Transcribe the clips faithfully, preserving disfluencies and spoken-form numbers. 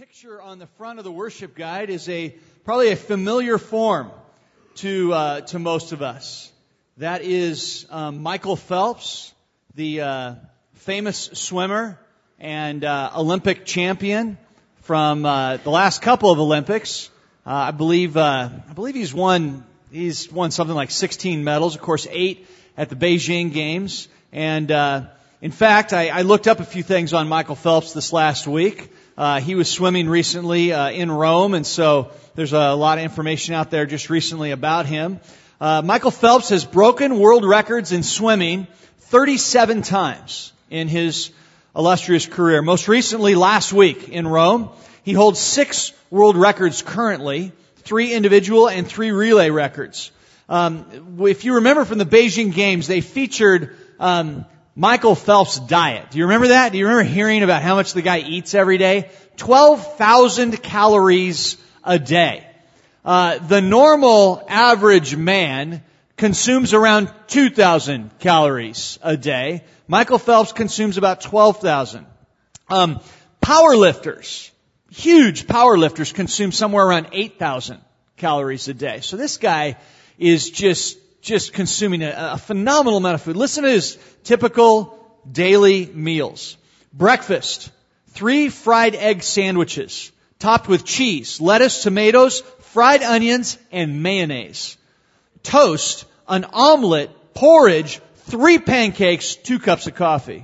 picture on the front of the worship guide is a probably a familiar form to uh, to most of us. That is um, Michael Phelps, the uh, famous swimmer and uh, Olympic champion from uh, the last couple of Olympics. Uh, I believe uh, I believe he's won he's won something like sixteen medals. Of course, eight at the Beijing Games. And uh, in fact, I, I looked up a few things on Michael Phelps this last week. Uh, he was swimming recently uh, in Rome, and so there's a lot of information out there just recently about him. Uh, Michael Phelps has broken world records in swimming thirty-seven times in his illustrious career. Most recently, last week in Rome, he holds six world records currently, three individual and three relay records. Um, if you remember from the Beijing Games, they featured um, Michael Phelps' diet. Do you remember that? Do you remember hearing about how much the guy eats every day? twelve thousand calories a day. Uh, the normal average man consumes around two thousand calories a day. Michael Phelps consumes about twelve thousand. Um, power lifters, huge power lifters consume somewhere around eight thousand calories a day. So this guy is just just consuming a, a phenomenal amount of food. Listen to his typical daily meals. Breakfast, three fried egg sandwiches, topped with cheese, lettuce, tomatoes, fried onions, and mayonnaise. Toast, an omelet, porridge, three pancakes, two cups of coffee.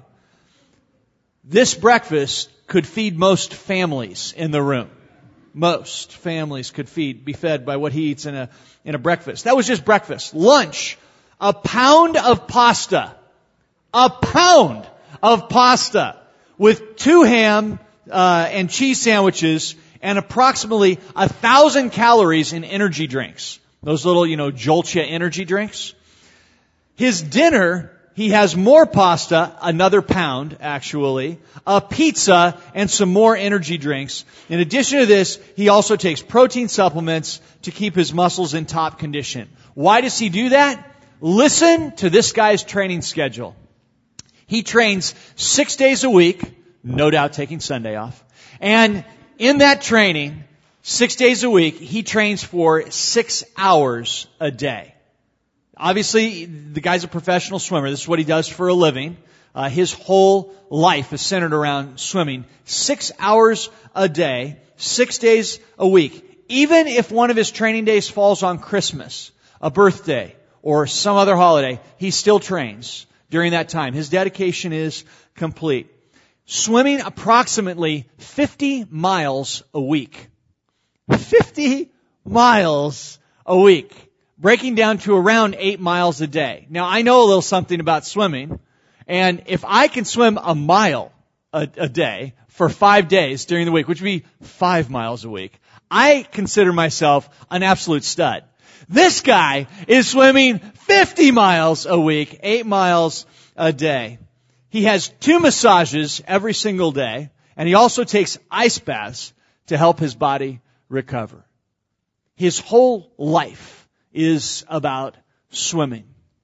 This breakfast could feed most families in the room. Most families could feed, be fed by what he eats in a, in a breakfast. That was just breakfast. Lunch, a pound of pasta. A pound of pasta with two ham uh, and cheese sandwiches and approximately a thousand calories in energy drinks. Those little, you know, Jolcia energy drinks. His dinner, he has more pasta, another pound actually, a pizza, and some more energy drinks. In addition to this, he also takes protein supplements to keep his muscles in top condition. Why does he do that? Listen to this guy's training schedule. He trains six days a week, no doubt taking Sunday off. And in that training, six days a week, he trains for six hours a day. Obviously, the guy's a professional swimmer. This is what he does for a living. Uh, his whole life is centered around swimming. Six hours a day, six days a week. Even if one of his training days falls on Christmas, a birthday, or some other holiday, he still trains during that time. His dedication is complete. Swimming approximately fifty miles a week. fifty miles a week. Breaking down to around eight miles a day. Now, I know a little something about swimming, and if I can swim a mile a, a day for five days during the week, which would be five miles a week, I consider myself an absolute stud. This guy is swimming fifty miles a week, eight miles a day. He has two massages every single day, and he also takes ice baths to help his body recover. His whole life is about swimming.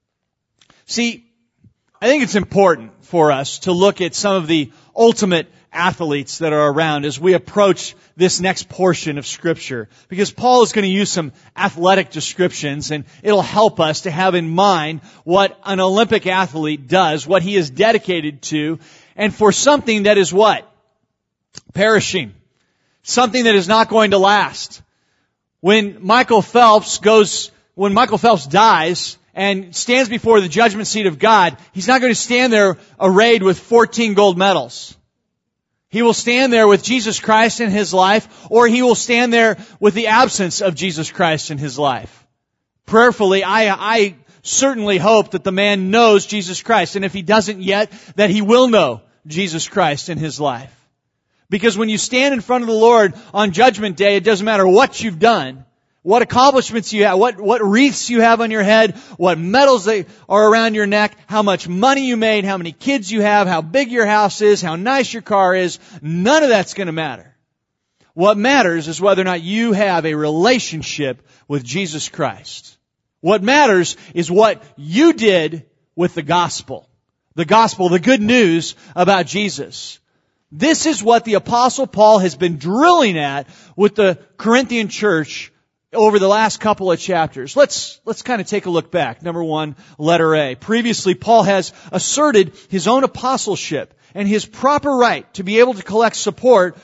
See, I think it's important for us to look at some of the ultimate athletes that are around as we approach this next portion of Scripture, because Paul is going to use some athletic descriptions, and it'll help us to have in mind what an Olympic athlete does, what he is dedicated to, and for something that is what? Perishing. Something that is not going to last. When Michael Phelps goes, when Michael Phelps dies and stands before the judgment seat of God, he's not going to stand there arrayed with fourteen gold medals. He will stand there with Jesus Christ in his life, or he will stand there with the absence of Jesus Christ in his life. Prayerfully, I, I certainly hope that the man knows Jesus Christ, and if he doesn't yet, that he will know Jesus Christ in his life. Because when you stand in front of the Lord on Judgment Day, it doesn't matter what you've done, what accomplishments you have, what, what wreaths you have on your head, what medals they are around your neck, how much money you made, how many kids you have, how big your house is, how nice your car is. None of that's going to matter. What matters is whether or not you have a relationship with Jesus Christ. What matters is what you did with the gospel. The gospel, the good news about Jesus. This is what the Apostle Paul has been drilling at with the Corinthian church over the last couple of chapters. Let's, let's kind of take a look back. Number one, letter A. Previously, Paul has asserted his own apostleship and his proper right to be able to collect support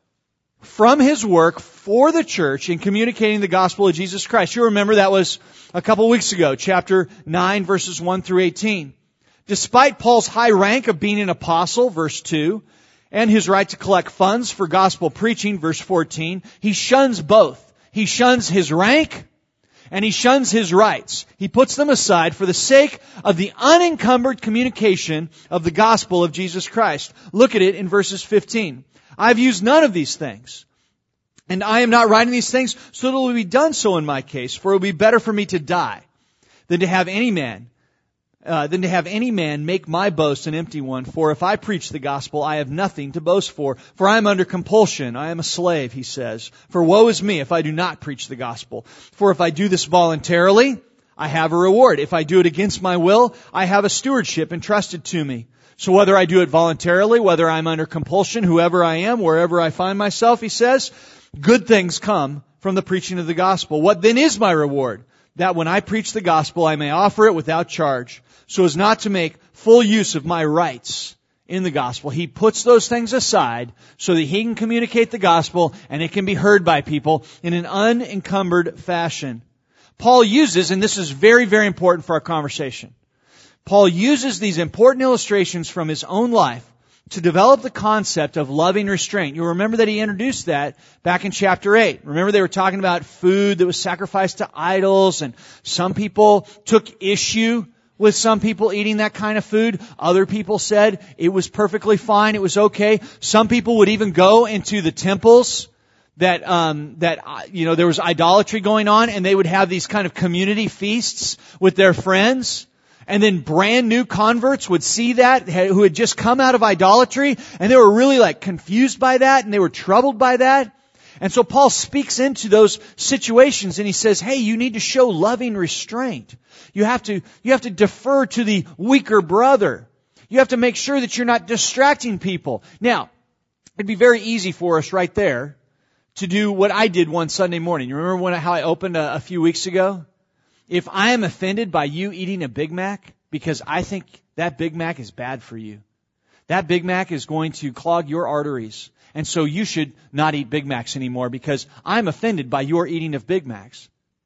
from his work for the church in communicating the gospel of Jesus Christ. You remember that was a couple weeks ago, chapter nine, verses one through eighteen. Despite Paul's high rank of being an apostle, verse two, and his right to collect funds for gospel preaching, verse fourteen, he shuns both. He shuns his rank and he shuns his rights. He puts them aside for the sake of the unencumbered communication of the gospel of Jesus Christ. Look at it in verses fifteen. I've used none of these things, and I am not writing these things so that it will be done so in my case, for it will be better for me to die than to have any man Uh, than to have any man make my boast an empty one. For if I preach the gospel, I have nothing to boast for. For I am under compulsion. I am a slave, he says. For woe is me if I do not preach the gospel. For if I do this voluntarily, I have a reward. If I do it against my will, I have a stewardship entrusted to me. So whether I do it voluntarily, whether I'm under compulsion, whoever I am, wherever I find myself, he says, good things come from the preaching of the gospel. What then is my reward? That when I preach the gospel, I may offer it without charge, so as not to make full use of my rights in the gospel. He puts those things aside so that he can communicate the gospel and it can be heard by people in an unencumbered fashion. Paul uses, and this is very, very important for our conversation, Paul uses these important illustrations from his own life to develop the concept of loving restraint. You'll remember that he introduced that back in chapter eight. Remember they were talking about food that was sacrificed to idols, and some people took issue with some people eating that kind of food. Other people said it was perfectly fine, it was okay. Some people would even go into the temples that, um, that, you know, there was idolatry going on, and they would have these kind of community feasts with their friends. And then brand new converts would see that, who had just come out of idolatry, and they were really like confused by that, and they were troubled by that. And so Paul speaks into those situations, and he says, hey, you need to show loving restraint. You have to, you have to defer to the weaker brother. You have to make sure that you're not distracting people. Now, it'd be very easy for us right there to do what I did one Sunday morning. You remember when, how I opened a, a few weeks ago? If I am offended by you eating a Big Mac because I think that Big Mac is bad for you, that Big Mac is going to clog your arteries, and so you should not eat Big Macs anymore because I'm offended by your eating of Big Macs.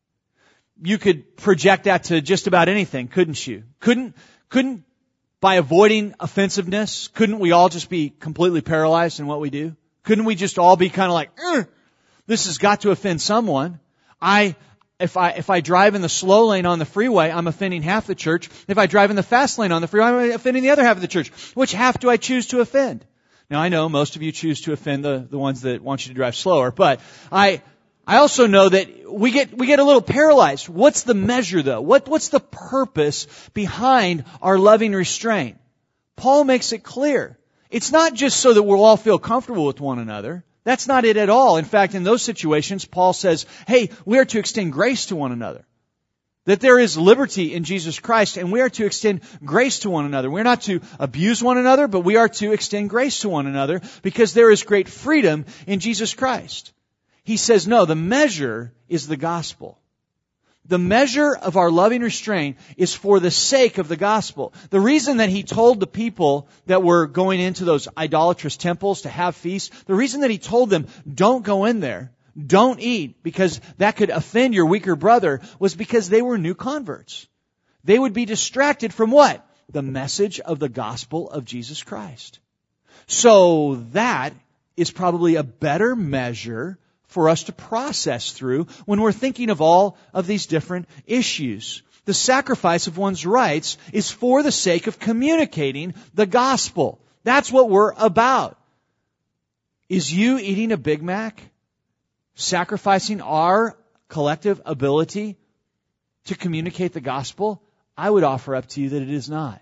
You could project that to just about anything, couldn't you? Couldn't, couldn't, by avoiding offensiveness, couldn't we all just be completely paralyzed in what we do? Couldn't we just all be kind of like, this has got to offend someone? I, If I, if I drive in the slow lane on the freeway, I'm offending half the church. If I drive in the fast lane on the freeway, I'm offending the other half of the church. Which half do I choose to offend? Now, I know most of you choose to offend the, the ones that want you to drive slower, but I, I also know that we get, we get a little paralyzed. What's the measure though? What, what's the purpose behind our loving restraint? Paul makes it clear. It's not just so that we'll all feel comfortable with one another. That's not it at all. In fact, in those situations, Paul says, hey, we are to extend grace to one another. That there is liberty in Jesus Christ, and we are to extend grace to one another. We're not to abuse one another, but we are to extend grace to one another because there is great freedom in Jesus Christ. He says, no, the measure is the gospel. The measure of our loving restraint is for the sake of the gospel. The reason that he told the people that were going into those idolatrous temples to have feasts, the reason that he told them, don't go in there, don't eat, because that could offend your weaker brother, was because they were new converts. They would be distracted from what? The message of the gospel of Jesus Christ. So that is probably a better measure for us to process through when we're thinking of all of these different issues. The sacrifice of one's rights is for the sake of communicating the gospel. That's what we're about. Is you eating a Big Mac sacrificing our collective ability to communicate the gospel? I would offer up to you that it is not.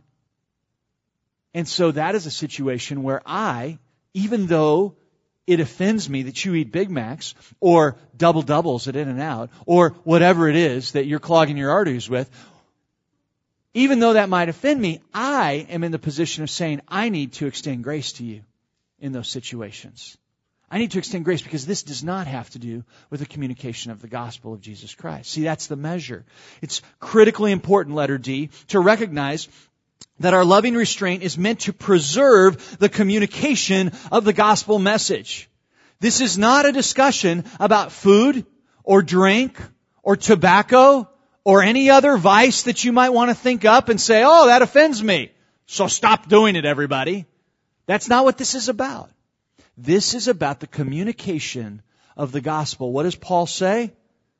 And so that is a situation where I, even though it offends me that you eat Big Macs or double doubles at In-N-Out or whatever it is that you're clogging your arteries with, even though that might offend me, I am in the position of saying I need to extend grace to you in those situations. I need to extend grace because this does not have to do with the communication of the gospel of Jesus Christ. See, that's the measure. It's critically important, letter D, to recognize that our loving restraint is meant to preserve the communication of the gospel message. This is not a discussion about food or drink or tobacco or any other vice that you might want to think up and say, oh, that offends me, so stop doing it, everybody. That's not what this is about. This is about the communication of the gospel. What does Paul say?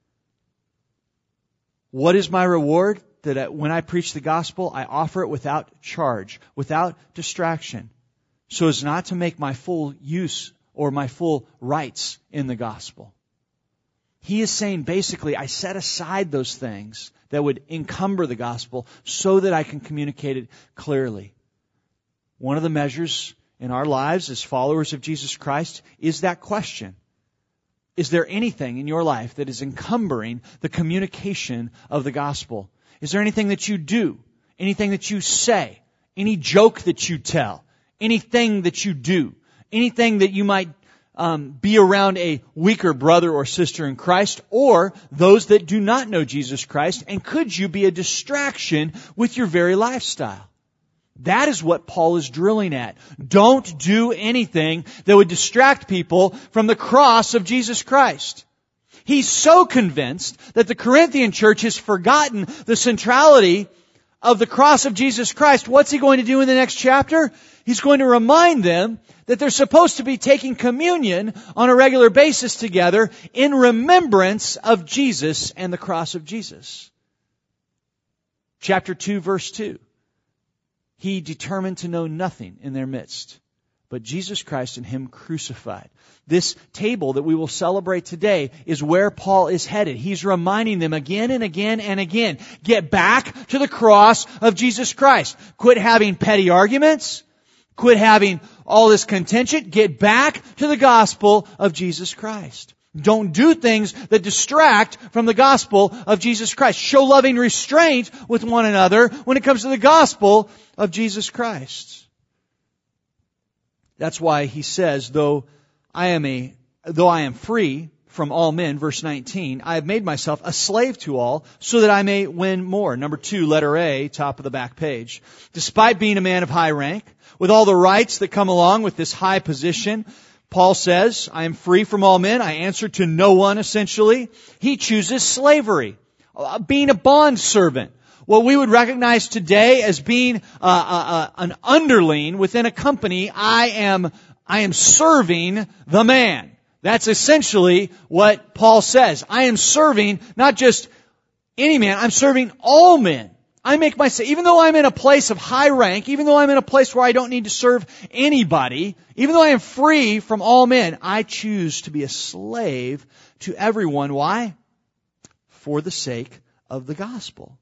What is my reward? That when I preach the gospel, I offer it without charge, without distraction, so as not to make my full use or my full rights in the gospel. He is saying basically, I set aside those things that would encumber the gospel so that I can communicate it clearly. One of the measures in our lives as followers of Jesus Christ is that question. Is there anything in your life that is encumbering the communication of the gospel? Is there anything that you do? Anything that you say? Any joke that you tell? Anything that you do? Anything that you might um, be around a weaker brother or sister in Christ, or those that do not know Jesus Christ? And could you be a distraction with your very lifestyle? That is what Paul is drilling at. Don't do anything that would distract people from the cross of Jesus Christ. He's so convinced that the Corinthian church has forgotten the centrality of the cross of Jesus Christ. What's he going to do in the next chapter? He's going to remind them that they're supposed to be taking communion on a regular basis together in remembrance of Jesus and the cross of Jesus. Chapter two, verse two. He determined to know nothing in their midst but Jesus Christ and Him crucified. This table that we will celebrate today is where Paul is headed. He's reminding them again and again and again, get back to the cross of Jesus Christ. Quit having petty arguments. Quit having all this contention. Get back to the gospel of Jesus Christ. Don't do things that distract from the gospel of Jesus Christ. Show loving restraint with one another when it comes to the gospel of Jesus Christ. That's why he says, though I am a, though I am free from all men, verse nineteen, I have made myself a slave to all so that I may win more. Number two, letter A, top of the back page. Despite being a man of high rank, with all the rights that come along with this high position, Paul says, I am free from all men. I answer to no one, essentially. He chooses slavery, being a bondservant. What we would recognize today as being uh, uh, an underling within a company, I am, I am serving the man. That's essentially what Paul says. I am serving not just any man, I'm serving all men. I make myself, even though I'm in a place of high rank, even though I'm in a place where I don't need to serve anybody, even though I am free from all men, I choose to be a slave to everyone. Why? For the sake of the gospel.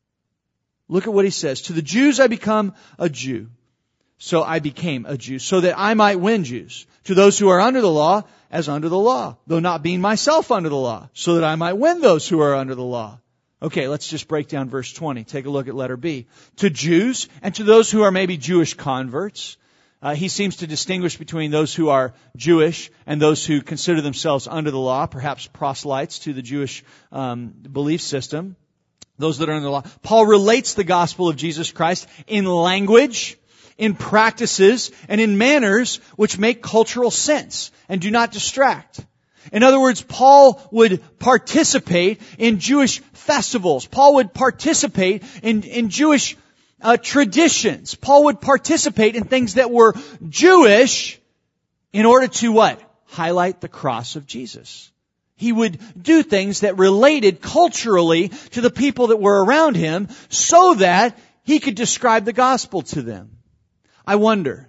Look at what he says. To the Jews I become a Jew. So I became a Jew, so that I might win Jews. To those who are under the law, as under the law, though not being myself under the law, so that I might win those who are under the law. Okay, let's just break down verse twenty. Take a look at letter B. To Jews and to those who are maybe Jewish converts. Uh, he seems to distinguish between those who are Jewish and those who consider themselves under the law, perhaps proselytes to the Jewish um, belief system. Those that are under the law. Paul relates the gospel of Jesus Christ in language, in practices, and in manners which make cultural sense and do not distract. In other words, Paul would participate in Jewish festivals. Paul would participate in, in Jewish uh, traditions. Paul would participate in things that were Jewish in order to what? Highlight the cross of Jesus. He would do things that related culturally to the people that were around him so that he could describe the gospel to them. I wonder,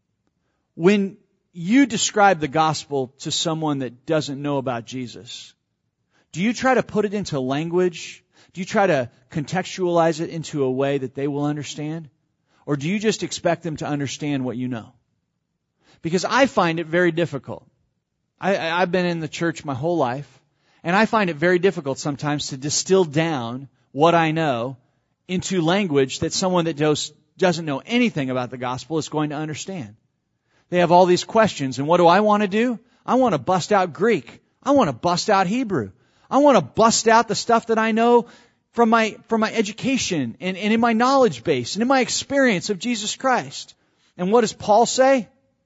when you describe the gospel to someone that doesn't know about Jesus, do you try to put it into language? Do you try to contextualize it into a way that they will understand? Or do you just expect them to understand what you know? Because I find it very difficult. I, I've been in the church my whole life, and I find it very difficult sometimes to distill down what I know into language that someone that does, doesn't know anything about the gospel is going to understand. They have all these questions. And what do I want to do? I want to bust out Greek. I want to bust out Hebrew. I want to bust out the stuff that I know from my from my education and, and in my knowledge base and in my experience of Jesus Christ. And what does Paul say?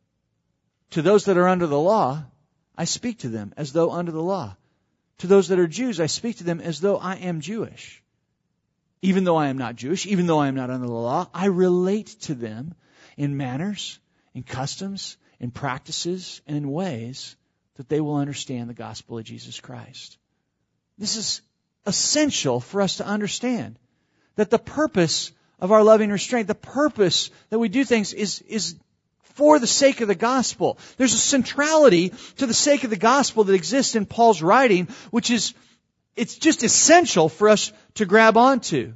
To those that are under the law, I speak to them as though under the law. To those that are Jews, I speak to them as though I am Jewish. Even though I am not Jewish, even though I am not under the law, I relate to them in manners, in customs, in practices, and in ways that they will understand the gospel of Jesus Christ. This is essential for us to understand that the purpose of our loving restraint, the purpose that we do things is, is for the sake of the gospel. There's a centrality to the sake of the gospel that exists in Paul's writing, which is, it's just essential for us to grab onto.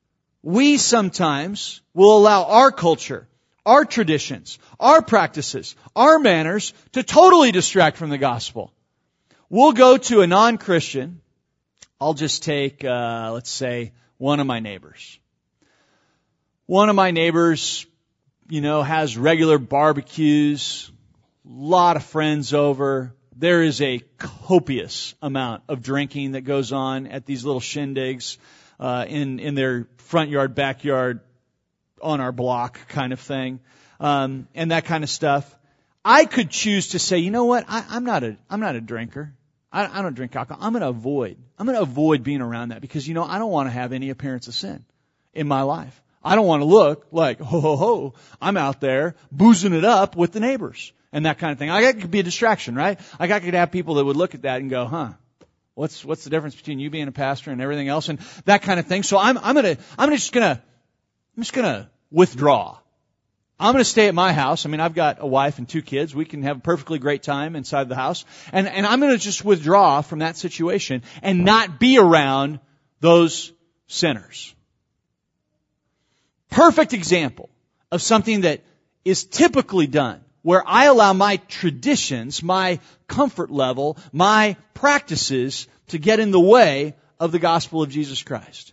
We sometimes will allow our culture, our traditions, our practices, our manners to totally distract from the gospel. We'll go to a non-Christian. I'll just take, uh, let's say, one of my neighbors. One of my neighbors, you know, has regular barbecues, a lot of friends over. There is a copious amount of drinking that goes on at these little shindigs uh, in in their front yard, backyard, on our block kind of thing, um, and that kind of stuff. I could choose to say, you know what, I, I'm not a I'm not a drinker. I, I don't drink alcohol. I'm going to avoid. I'm going to avoid being around that because, you know, I don't want to have any appearance of sin in my life. I don't want to look like, ho, ho, ho, I'm out there boozing it up with the neighbors and that kind of thing. I got to be a distraction, right? I got to have people that would look at that and go, huh, what's what's the difference between you being a pastor and everything else and that kind of thing. So I'm I'm gonna I'm just gonna I'm just gonna withdraw. I'm going to stay at my house. I mean, I've got a wife and two kids. We can have a perfectly great time inside the house. And, and I'm going to just withdraw from that situation and not be around those sinners. Perfect example of something that is typically done, where I allow my traditions, my comfort level, my practices to get in the way of the gospel of Jesus Christ.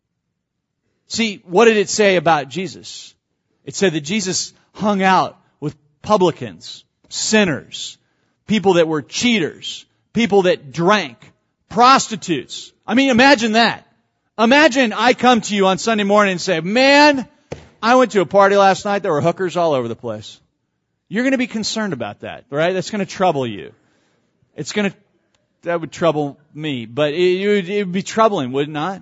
See, what did it say about Jesus? It said that Jesus hung out with publicans, sinners, people that were cheaters, people that drank, prostitutes. I mean, imagine that. Imagine I come to you on Sunday morning and say, man, I went to a party last night. There were hookers all over the place. You're going to be concerned about that, right? That's going to trouble you. It's going to, that would trouble me, but it, it, would, it would be troubling, would it not?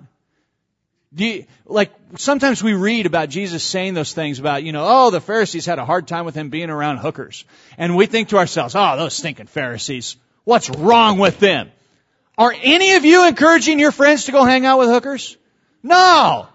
Do you, like, sometimes we read about Jesus saying those things about, you know, oh, the Pharisees had a hard time with him being around hookers. And we think to ourselves, oh, those stinking Pharisees, what's wrong with them? Are any of you encouraging your friends to go hang out with hookers? No.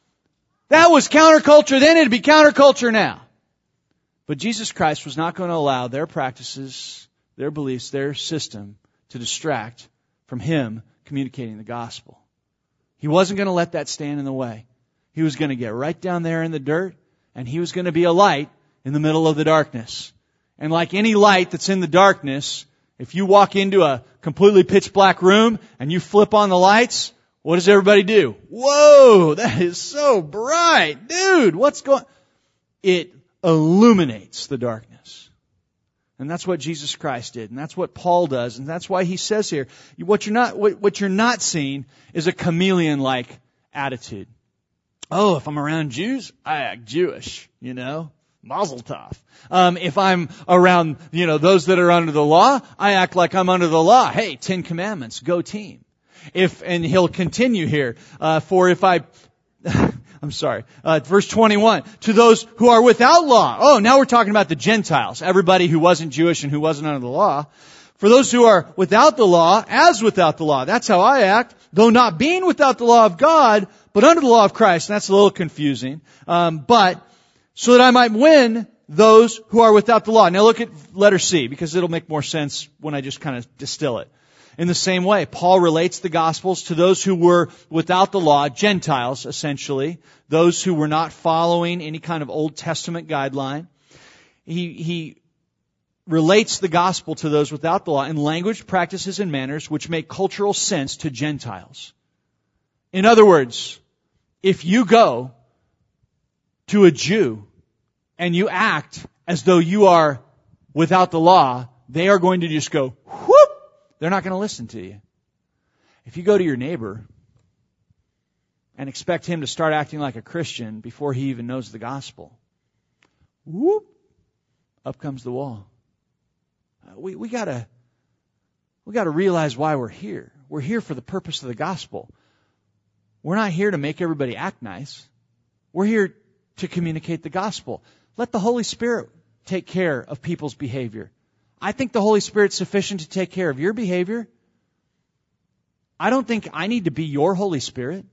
That was counterculture then, it'd be counterculture now. But Jesus Christ was not going to allow their practices, their beliefs, their system to distract from Him communicating the gospel. He wasn't going to let that stand in the way. He was going to get right down there in the dirt, and He was going to be a light in the middle of the darkness. And like any light that's in the darkness, if you walk into a completely pitch black room and you flip on the lights, what does everybody do? Whoa, that is so bright. Dude, what's going on? It illuminates the darkness. And that's what Jesus Christ did. And that's what Paul does. And that's why he says here, what you're not, what, what you're not seeing is a chameleon-like attitude. Oh, if I'm around Jews, I act Jewish, you know, mazel tov. Um, if I'm around, you know, those that are under the law, I act like I'm under the law. Hey, Ten Commandments, go team. If, and he'll continue here, uh, for if I, I'm sorry, uh, verse twenty-one, to those who are without law. Oh, now we're talking about the Gentiles, everybody who wasn't Jewish and who wasn't under the law. For those who are without the law, as without the law. That's how I act, though not being without the law of God, but under the law of Christ. And that's a little confusing. Um, but, so that I might win those who are without the law. Now look at letter C, because it'll make more sense when I just kind of distill it. In the same way, Paul relates the Gospels to those who were without the law, Gentiles, essentially, those who were not following any kind of Old Testament guideline. He, he relates the Gospel to those without the law in language, practices, and manners which make cultural sense to Gentiles. In other words, if you go to a Jew and you act as though you are without the law, they are going to just go, whoop! They're not going to listen to you. If you go to your neighbor and expect him to start acting like a Christian before he even knows the gospel, whoop! Up comes the wall. We we gotta we gotta realize why we're here. We're here for the purpose of the gospel. We're not here to make everybody act nice. We're here to communicate the gospel. Let the Holy Spirit take care of people's behavior. I think the Holy Spirit's sufficient to take care of your behavior. I don't think I need to be your Holy Spirit.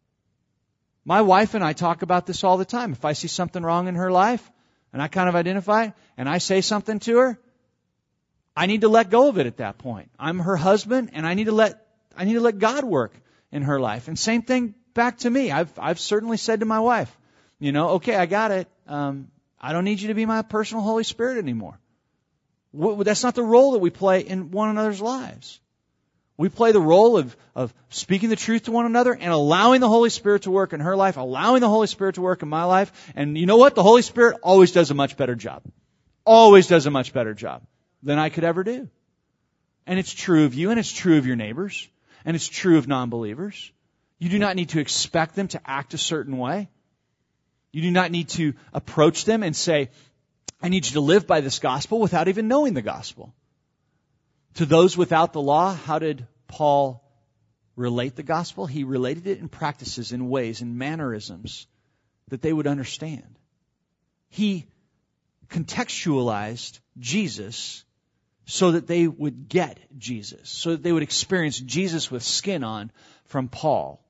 My wife and I talk about this all the time. If I see something wrong in her life, and I kind of identify it, and I say something to her, I need to let go of it at that point. I'm her husband, and I need to let I need to let God work in her life. And same thing back to me. I've I've certainly said to my wife, you know, okay, I got it. Um, I don't need you to be my personal Holy Spirit anymore. That's not the role that we play in one another's lives. We play the role of, of speaking the truth to one another and allowing the Holy Spirit to work in her life, allowing the Holy Spirit to work in my life. And you know what? The Holy Spirit always does a much better job. Always does a much better job than I could ever do. And it's true of you, and it's true of your neighbors, and it's true of non-believers. You do not need to expect them to act a certain way. You do not need to approach them and say, I need you to live by this gospel without even knowing the gospel. To those without the law, how did Paul relate the gospel? He related it in practices, in ways, in mannerisms that they would understand. He contextualized Jesus so that they would get Jesus, so that they would experience Jesus with skin on from Paul.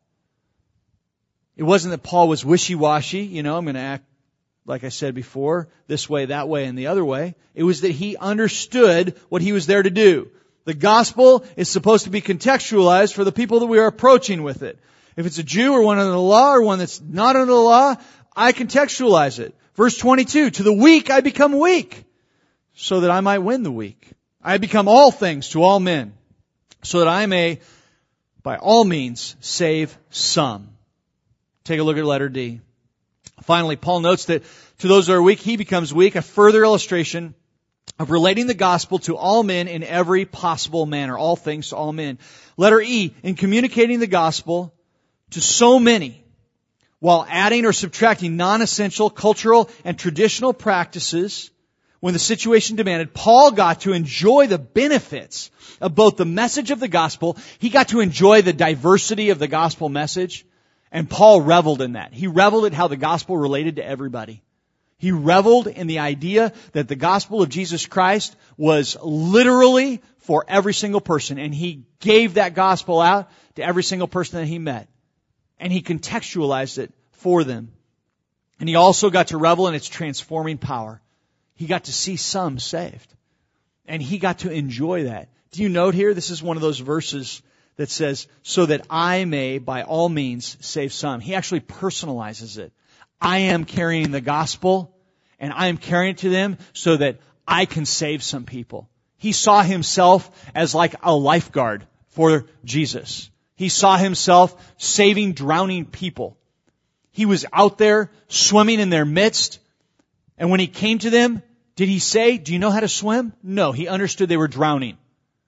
It wasn't that Paul was wishy-washy, you know, I'm going to act, like I said before, this way, that way, and the other way. It was that he understood what he was there to do. The gospel is supposed to be contextualized for the people that we are approaching with it. If it's a Jew or one under the law or one that's not under the law, I contextualize it. Verse twenty-two, to the weak I become weak, so that I might win the weak. I become all things to all men, so that I may, by all means, save some. Take a look at letter D. Finally, Paul notes that to those that are weak, he becomes weak, a further illustration of relating the gospel to all men in every possible manner, all things to all men. Letter E, in communicating the gospel to so many, while adding or subtracting non-essential cultural and traditional practices, when the situation demanded, Paul got to enjoy the benefits of both the message of the gospel. He got to enjoy the diversity of the gospel message. And Paul reveled in that. He reveled at how the gospel related to everybody. He reveled in the idea that the gospel of Jesus Christ was literally for every single person. And he gave that gospel out to every single person that he met. And he contextualized it for them. And he also got to revel in its transforming power. He got to see some saved. And he got to enjoy that. Do you note here? This is one of those verses that says, so that I may, by all means, save some. He actually personalizes it. I am carrying the gospel, and I am carrying it to them so that I can save some people. He saw himself as like a lifeguard for Jesus. He saw himself saving drowning people. He was out there swimming in their midst, and when he came to them, did he say, do you know how to swim? No, he understood they were drowning.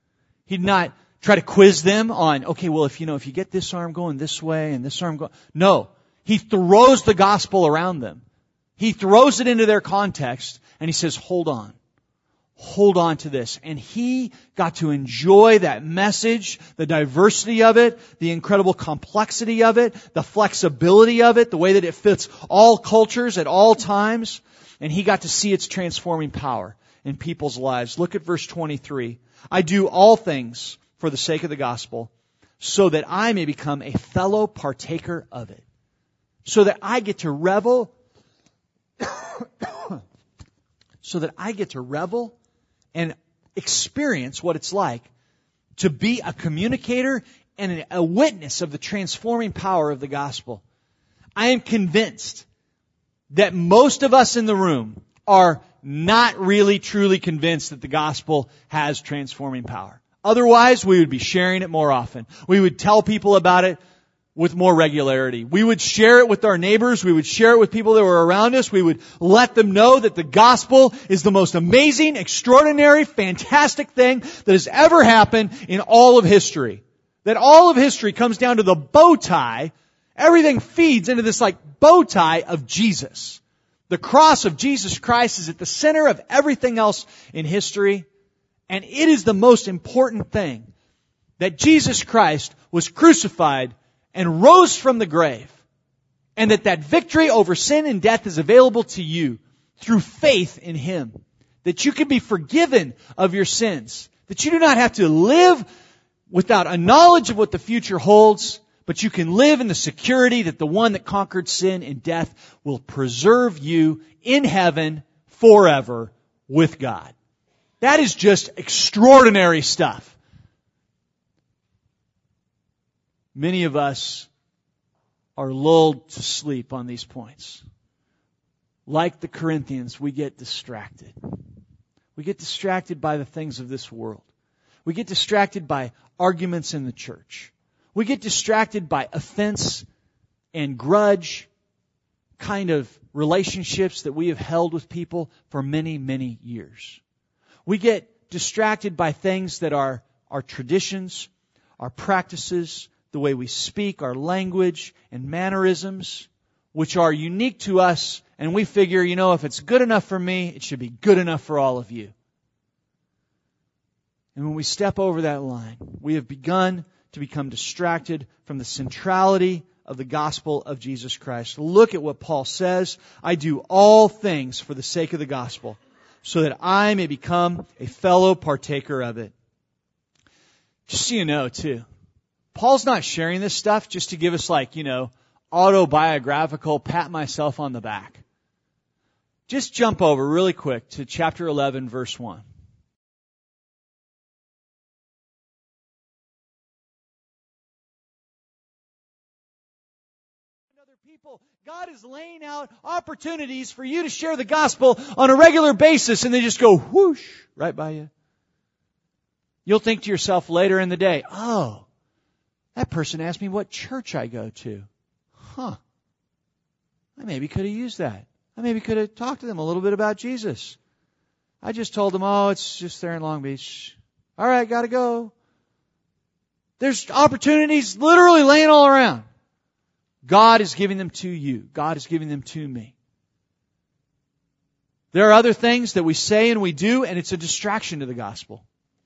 He did not try to quiz them on, okay, well, if you know, if you get this arm going this way and this arm going, no. He throws the gospel around them. He throws it into their context and he says, hold on. Hold on to this. And he got to enjoy that message, the diversity of it, the incredible complexity of it, the flexibility of it, the way that it fits all cultures at all times. And he got to see its transforming power in people's lives. Look at verse twenty-three. I do all things for the sake of the gospel, so that I may become a fellow partaker of it. So that I get to revel, so that I get to revel and experience what it's like to be a communicator and a witness of the transforming power of the gospel. I am convinced that most of us in the room are not really truly convinced that the gospel has transforming power. Otherwise, we would be sharing it more often. We would tell people about it with more regularity. We would share it with our neighbors. We would share it with people that were around us. We would let them know that the gospel is the most amazing, extraordinary, fantastic thing that has ever happened in all of history. That all of history comes down to the bow tie. Everything feeds into this like bow tie of Jesus. The cross of Jesus Christ is at the center of everything else in history. And it is the most important thing. That Jesus Christ was crucified and rose from the grave. And that that victory over sin and death is available to you through faith in Him. That you can be forgiven of your sins. That you do not have to live without a knowledge of what the future holds, but you can live in the security that the one that conquered sin and death will preserve you in heaven forever with God. That is just extraordinary stuff. Many of us are lulled to sleep on these points. Like the Corinthians, we get distracted. We get distracted by the things of this world. We get distracted by arguments in the church. We get distracted by offense and grudge kind of relationships that we have held with people for many, many years. We get distracted by things that are our traditions, our practices, the way we speak, our language and mannerisms, which are unique to us, and we figure, you know, if it's good enough for me, it should be good enough for all of you. And when we step over that line, we have begun to become distracted from the centrality of the gospel of Jesus Christ. Look at what Paul says. I do all things for the sake of the gospel, so that I may become a fellow partaker of it. Just so you know, too, Paul's not sharing this stuff just to give us like, you know, autobiographical, pat myself on the back. Just jump over really quick to chapter eleven, verse one. Other people, God is laying out opportunities for you to share the gospel on a regular basis, and they just go whoosh right by you. You'll think to yourself later in the day, oh, that person asked me what church I go to. Huh. I maybe could have used that. I maybe could have talked to them a little bit about Jesus. I just told them, oh, it's just there in Long Beach. All right, gotta go. There's opportunities literally laying all around. God is giving them to you. God is giving them to me. There are other things that we say and we do, and it's a distraction to the gospel.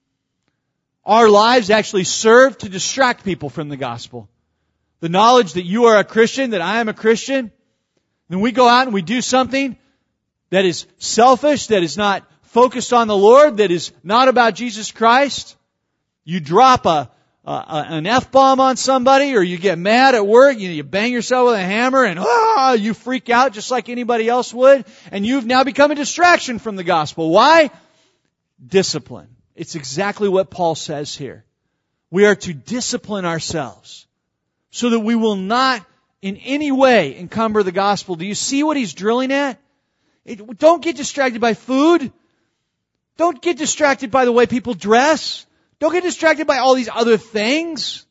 Our lives actually serve to distract people from the gospel. The knowledge that you are a Christian, that I am a Christian, then we go out and we do something that is selfish, that is not focused on the Lord, that is not about Jesus Christ. You drop a, a an F-bomb on somebody, or you get mad at work, you, you bang yourself with a hammer, and ah, you freak out just like anybody else would, and you've now become a distraction from the gospel. Why? Discipline. It's exactly what Paul says here. We are to discipline ourselves so that we will not in any way encumber the gospel. Do you see what he's drilling at? It, don't get distracted by food. Don't get distracted by the way people dress. Don't get distracted by all these other things.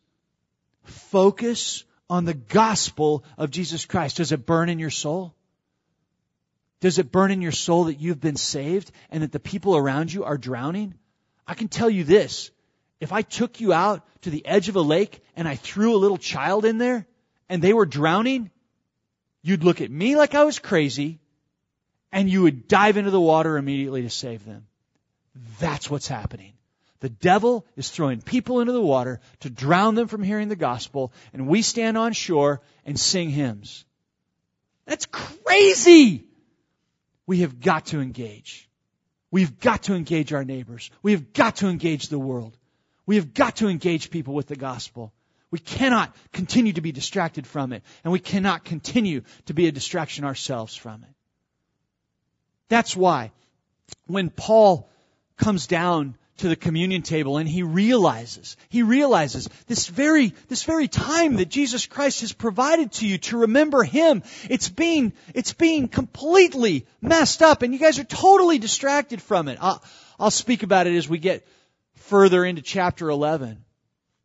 Focus on the gospel of Jesus Christ. Does it burn in your soul? Does it burn in your soul that you've been saved and that the people around you are drowning? I can tell you this. If I took you out to the edge of a lake and I threw a little child in there and they were drowning, you'd look at me like I was crazy and you would dive into the water immediately to save them. That's what's happening. The devil is throwing people into the water to drown them from hearing the gospel, and we stand on shore and sing hymns. That's crazy! We have got to engage. We've got to engage our neighbors. We have got to engage the world. We have got to engage people with the gospel. We cannot continue to be distracted from it, and we cannot continue to be a distraction ourselves from it. That's why when Paul comes down to the communion table and he realizes, he realizes this very, this very time that Jesus Christ has provided to you to remember Him, it's being, it's being completely messed up and you guys are totally distracted from it. I'll, I'll speak about it as we get further into chapter eleven.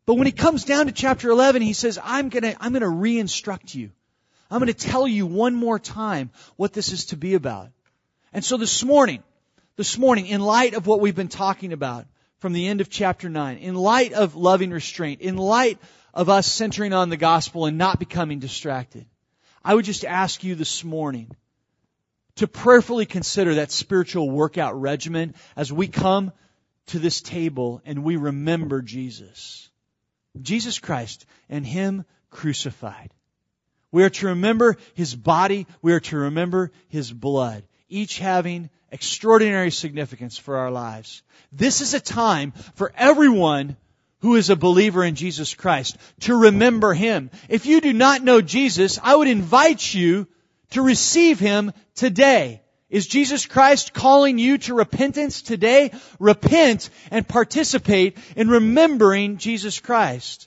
But when he comes down to chapter eleven, he says, I'm going to I'm going to re-instruct you. I'm going to tell you one more time what this is to be about. And so this morning, this morning, in light of what we've been talking about from the end of chapter nine, in light of loving restraint, in light of us centering on the gospel and not becoming distracted, I would just ask you this morning to prayerfully consider that spiritual workout regimen as we come to this table and we remember Jesus. Jesus Christ and Him crucified. We are to remember His body. We are to remember His blood, each having extraordinary significance for our lives. This is a time for everyone who is a believer in Jesus Christ to remember Him. If you do not know Jesus, I would invite you to receive Him today. Is Jesus Christ calling you to repentance today? Repent and participate in remembering Jesus Christ.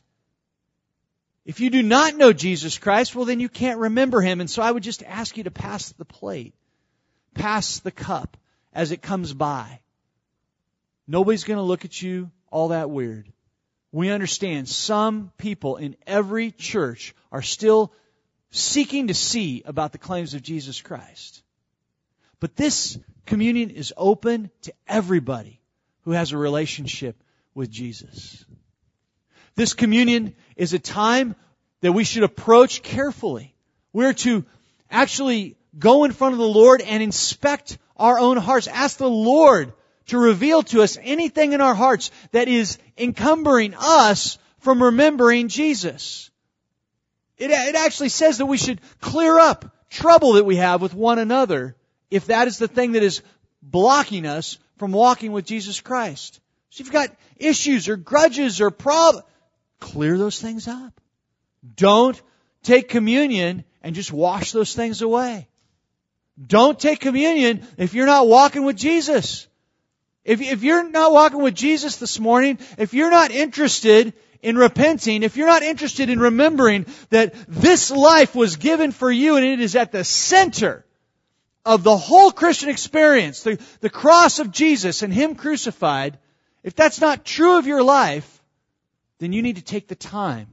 If you do not know Jesus Christ, well then you can't remember Him. And so I would just ask you to pass the plate. Pass the cup as it comes by. Nobody's going to look at you all that weird. We understand some people in every church are still seeking to see about the claims of Jesus Christ. But this communion is open to everybody who has a relationship with Jesus. This communion is a time that we should approach carefully. We're to actually go in front of the Lord and inspect our own hearts. Ask the Lord to reveal to us anything in our hearts that is encumbering us from remembering Jesus. It, it actually says that we should clear up trouble that we have with one another if that is the thing that is blocking us from walking with Jesus Christ. So if you've got issues or grudges or problems, clear those things up. Don't take communion and just wash those things away. Don't take communion if you're not walking with Jesus. If, if you're not walking with Jesus this morning, if you're not interested in repenting, if you're not interested in remembering that this life was given for you and it is at the center of the whole Christian experience, the, the cross of Jesus and Him crucified, if that's not true of your life, then you need to take the time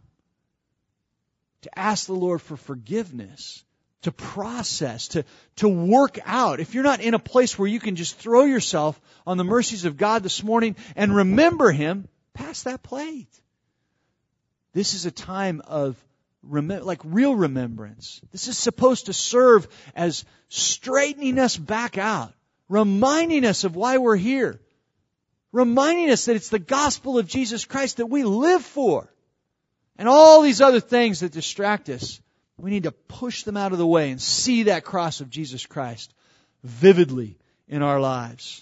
to ask the Lord for forgiveness, to process, to, to work out. If you're not in a place where you can just throw yourself on the mercies of God this morning and remember Him, pass that plate. This is a time of rem- like real remembrance. This is supposed to serve as straightening us back out, reminding us of why we're here, reminding us that it's the gospel of Jesus Christ that we live for. And all these other things that distract us, we need to push them out of the way and see that cross of Jesus Christ vividly in our lives.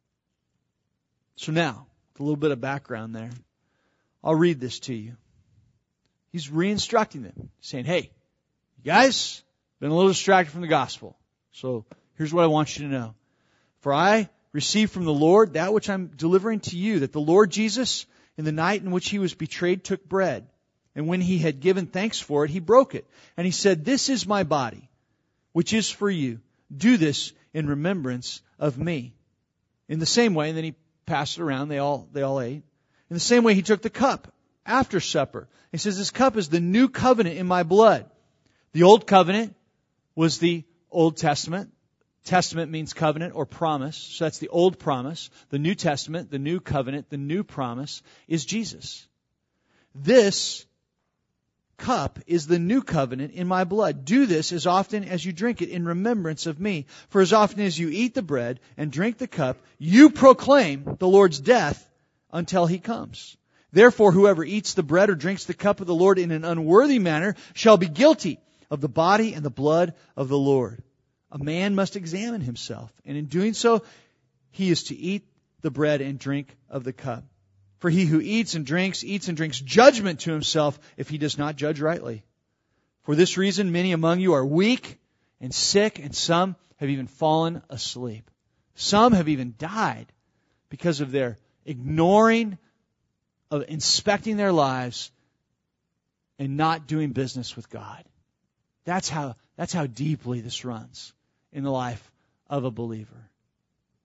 So now, a little bit of background there. I'll read this to you. He's re-instructing them, saying, hey, you guys, been a little distracted from the gospel. So here's what I want you to know. For I received from the Lord that which I'm delivering to you, that the Lord Jesus, in the night in which He was betrayed, took bread. And when He had given thanks for it, He broke it. And He said, this is my body, which is for you. Do this in remembrance of me. In the same way, and then He passed it around, they all, they all ate. In the same way, He took the cup after supper. He says, this cup is the new covenant in my blood. The old covenant was the Old Testament. Testament means covenant or promise. So that's the old promise. The New Testament, the new covenant, the new promise is Jesus. This cup is the new covenant in my blood. Do this as often as you drink it in remembrance of me. For as often as you eat the bread and drink the cup, you proclaim the Lord's death until He comes. Therefore, whoever eats the bread or drinks the cup of the Lord in an unworthy manner shall be guilty of the body and the blood of the Lord. A man must examine himself, and in doing so, he is to eat the bread and drink of the cup. For he who eats and drinks, eats and drinks judgment to himself if he does not judge rightly. For this reason, many among you are weak and sick, and some have even fallen asleep. Some have even died because of their ignoring of inspecting their lives and not doing business with God. That's how, that's how deeply this runs in the life of a believer.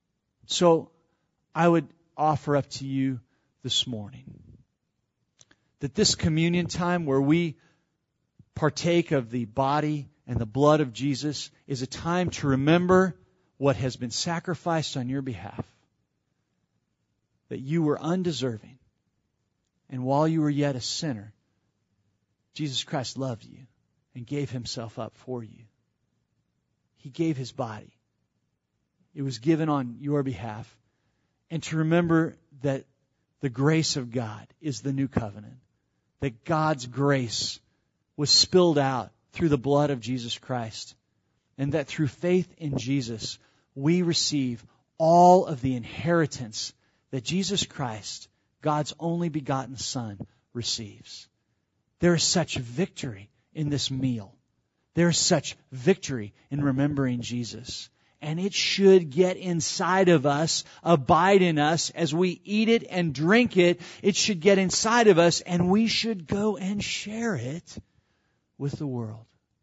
So I would offer up to you this morning that this communion time where we partake of the body and the blood of Jesus is a time to remember what has been sacrificed on your behalf. That you were undeserving. And while you were yet a sinner, Jesus Christ loved you and gave Himself up for you. He gave His body. It was given on your behalf. And to remember that the grace of God is the new covenant. That God's grace was spilled out through the blood of Jesus Christ. And that through faith in Jesus, we receive all of the inheritance that Jesus Christ, God's only begotten Son, receives. There is such victory in this meal. There is such victory in remembering Jesus. And it should get inside of us, abide in us as we eat it and drink it. It should get inside of us, and we should go and share it with the world.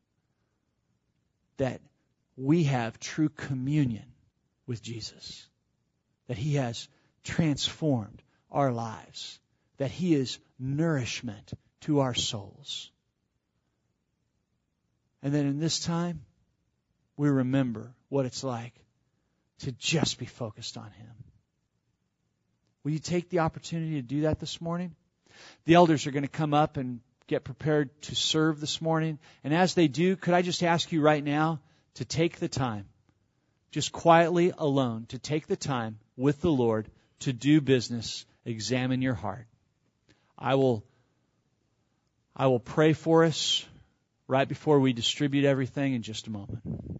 That we have true communion with Jesus. That He has transformed our lives. That He is nourishment to our souls. And then in this time, we remember what it's like to just be focused on Him. Will you take the opportunity to do that this morning? The elders are going to come up and get prepared to serve this morning. And as they do, could I just ask you right now to take the time, just quietly alone, to take the time with the Lord to do business, examine your heart. I will, I will pray for us right before we distribute everything in just a moment.